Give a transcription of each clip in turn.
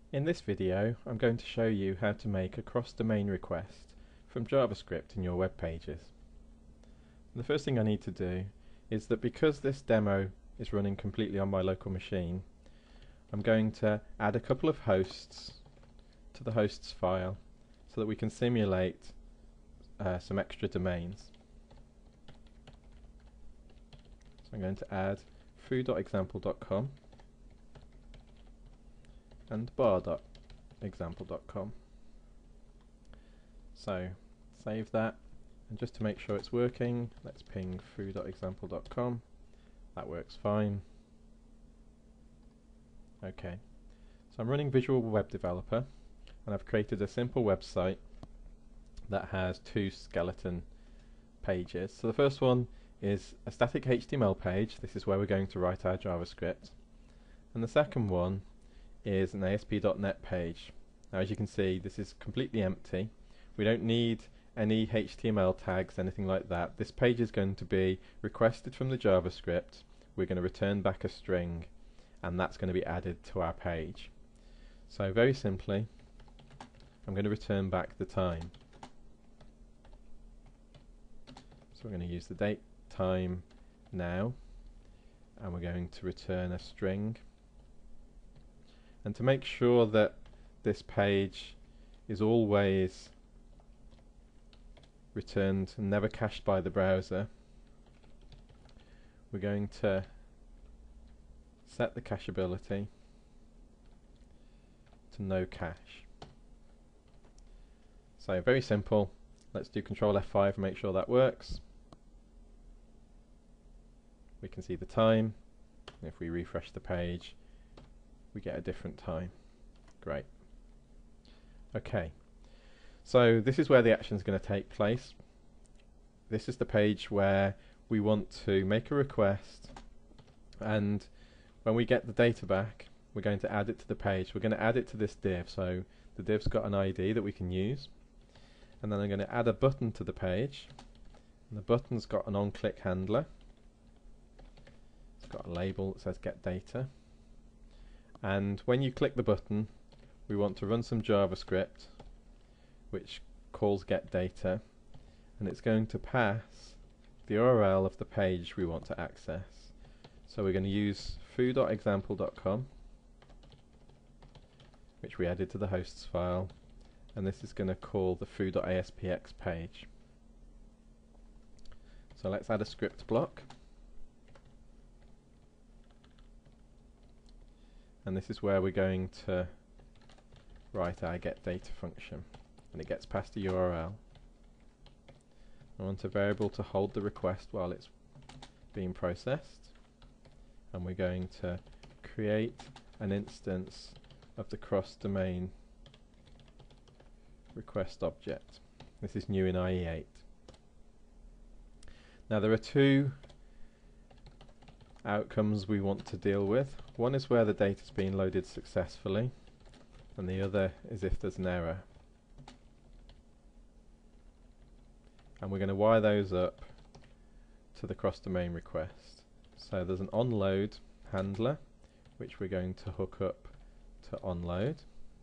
In this video, I'm going to show you how to make a cross-domain request from JavaScript in your web pages. The first thing I need to do is that because this demo is running completely on my local machine, I'm going to add a couple of hosts to the hosts file so that we can simulate some extra domains. So I'm going to add foo.example.com and bar.example.com. So save that, and just to make sure it's working, let's ping foo.example.com. That works fine. Okay, so I'm running Visual Web Developer, and I've created a simple website that has two skeleton pages. So the first one is a static HTML page. This is where we're going to write our JavaScript, and the second one is an ASP.NET page. Now, as you can see, this is completely empty. We don't need any HTML tags, anything like that. This page is going to be requested from the JavaScript. We're going to return back a string, and that's going to be added to our page. So very simply, I'm going to return back the time. So we're going to use the date, time, now, and we're going to return a string. And to make sure that this page is always returned and never cached by the browser, we're going to set the cacheability to no cache. So very simple. Let's do Control F5 and make sure that works. We can see the time, and if we refresh the page, we get a different time. Great. Okay, so this is where the action is going to take place. This is the page where we want to make a request, and when we get the data back, we're going to add it to the page. We're going to add it to this div, so the div's got an ID that we can use, and then I'm going to add a button to the page, and the button's got an on-click handler. It's got a label that says get data. And when you click the button, we want to run some JavaScript which calls getData, and it's going to pass the URL of the page we want to access. So we're going to use foo.example.com, which we added to the hosts file, and this is going to call the foo.aspx page. So let's add a script block. And this is where we're going to write our getData function, and it gets passed a URL. I want a variable to hold the request while it's being processed, and we're going to create an instance of the cross-domain request object. This is new in IE8. Now there are two outcomes we want to deal with. One is where the data is being loaded successfully, and the other is if there's an error. And we're going to wire those up to the cross-domain request. So there's an onload handler, which we're going to hook up to onload,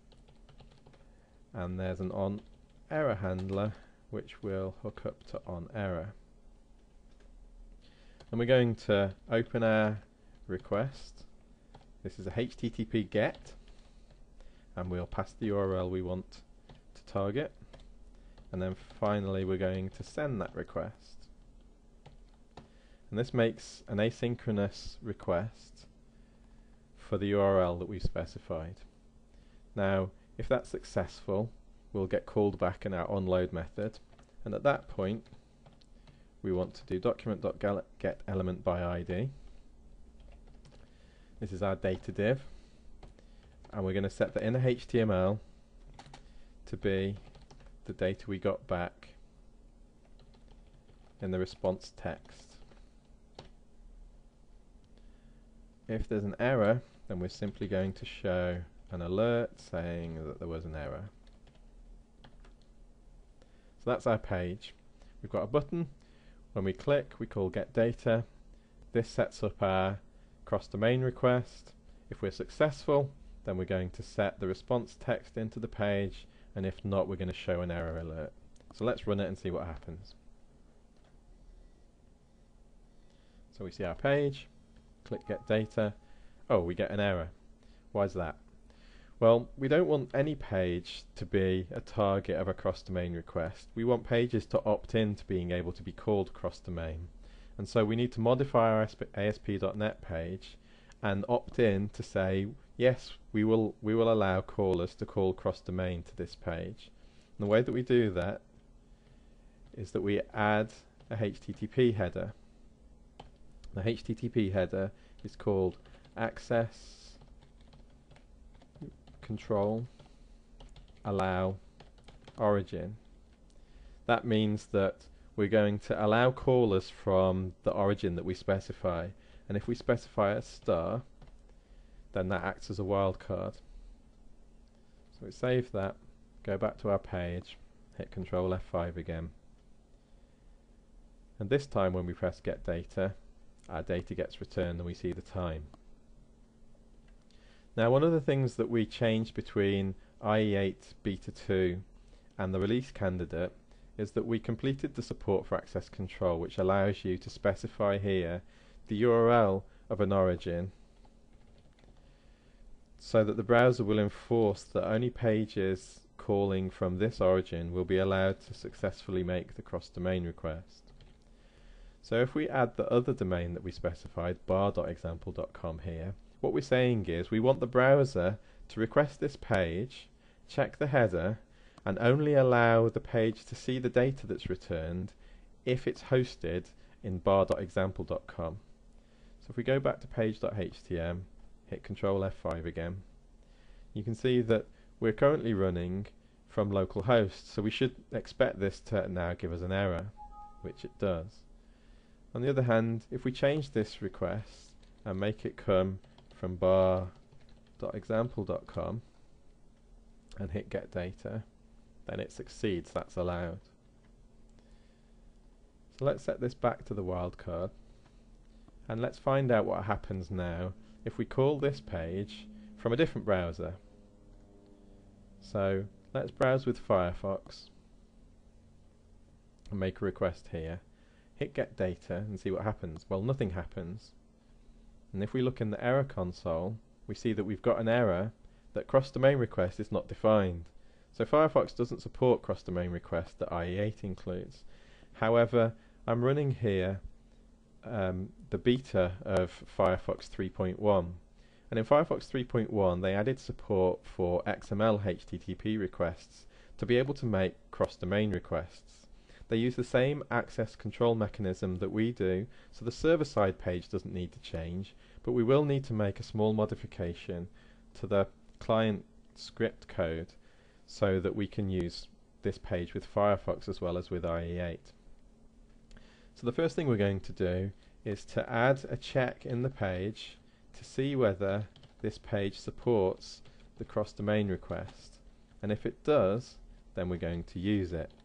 and there's an onError handler, which we'll hook up to onError. And we're going to open our request. This is a HTTP GET, and we'll pass the URL we want to target, and then finally we're going to send that request. And this makes an asynchronous request for the URL that we've specified. Now, if that's successful, we'll get called back in our onload method, and at that point we want to do document.getElementById. This is our data div, and we're going to set the inner HTML to be the data we got back in the response text. If there's an error, then we're simply going to show an alert saying that there was an error. So that's our page. We've got a button. When we click, we call getData. This sets up our cross-domain request. If we're successful, then we're going to set the response text into the page, and if not, we're going to show an error alert. So let's run it and see what happens. So we see our page, click get data. Oh, we get an error. Why is that? Well, we don't want any page to be a target of a cross-domain request. We want pages to opt in to being able to be called cross-domain. And so we need to modify our ASP.NET page and opt in to say, yes, we will allow callers to call cross-domain to this page. And the way that we do that is that we add a HTTP header. The HTTP header is called access control allow origin. That means that we're going to allow callers from the origin that we specify, and if we specify a star, then that acts as a wildcard. So we save that, go back to our page, hit Control F5 again, and this time when we press get data, our data gets returned and we see the time. Now, one of the things that we changed between IE8 Beta 2 and the release candidate is that we completed the support for access control, which allows you to specify here the URL of an origin so that the browser will enforce that only pages calling from this origin will be allowed to successfully make the cross-domain request. So if we add the other domain that we specified, bar.example.com here, what we're saying is we want the browser to request this page, check the header, and only allow the page to see the data that's returned if it's hosted in bar.example.com. So if we go back to page.htm, hit Control F5 again, you can see that we're currently running from localhost, so we should expect this to now give us an error, which it does. On the other hand, if we change this request and make it come from bar.example.com and hit get data, then it succeeds, that's allowed. So let's set this back to the wildcard, and let's find out what happens now if we call this page from a different browser. So let's browse with Firefox and make a request here. Hit get data and see what happens. Well, nothing happens. And if we look in the error console, we see that we've got an error that cross-domain request is not defined. So Firefox doesn't support cross-domain requests that IE8 includes. However, I'm running here the beta of Firefox 3.1. And in Firefox 3.1 they added support for XML HTTP requests to be able to make cross-domain requests. They use the same access control mechanism that we do, so the server-side page doesn't need to change, but we will need to make a small modification to the client script code so that we can use this page with Firefox as well as with IE8. So the first thing we're going to do is to add a check in the page to see whether this page supports the cross-domain request, and if it does, then we're going to use it.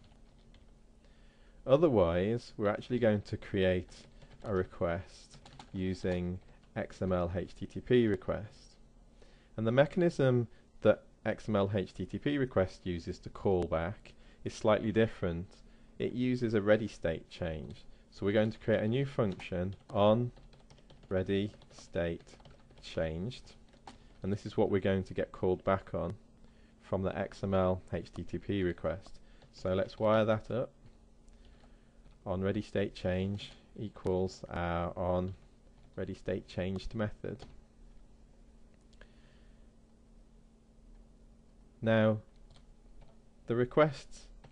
Otherwise, we're actually going to create a request using XML HTTP request. And the mechanism that XML HTTP request uses to call back is slightly different. It uses a ready state change. So we're going to create a new function on ready state changed, and this is what we're going to get called back on from the XML HTTP request. So let's wire that up. On ready state change equals our on ready state changed method. Now the request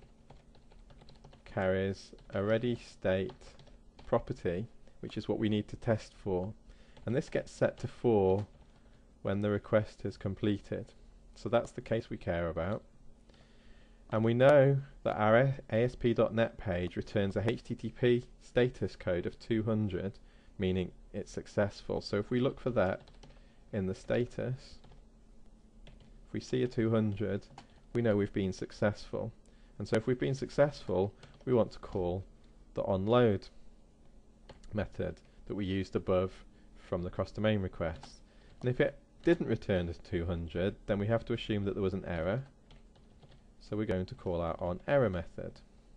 carries a ready state property, which is what we need to test for, and this gets set to 4 when the request is completed. So that's the case we care about. And we know that our ASP.NET page returns a HTTP status code of 200, meaning it's successful. So if we look for that in the status, if we see a 200, we know we've been successful. And so if we've been successful, we want to call the onload method that we used above from the cross-domain request. And if it didn't return as 200, then we have to assume that there was an error. So we're going to call out on error method.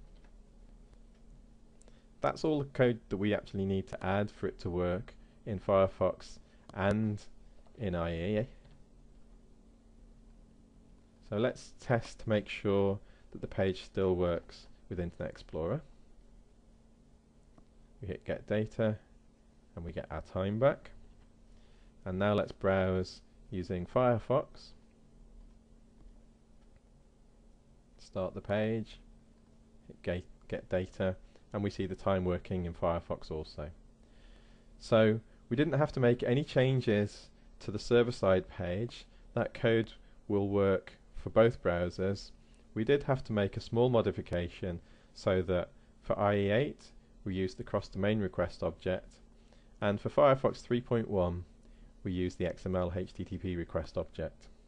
That's all the code that we actually need to add for it to work in Firefox and in IE. So let's test to make sure that the page still works with Internet Explorer. We hit get data and we get our time back. And now let's browse using Firefox. Start the page, hit get data, and we see the time working in Firefox also. So we didn't have to make any changes to the server-side page. That code will work for both browsers. We did have to make a small modification so that for IE8 we use the cross-domain request object, and for Firefox 3.1 we use the XML HTTP request object.